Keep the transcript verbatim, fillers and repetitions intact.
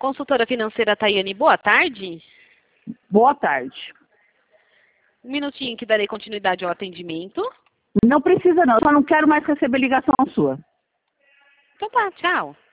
Consultora financeira Tayane, boa tarde. Boa tarde. Um minutinho que darei continuidade ao atendimento. Não precisa não, eu só não quero mais receber ligação sua. Então tá, tchau.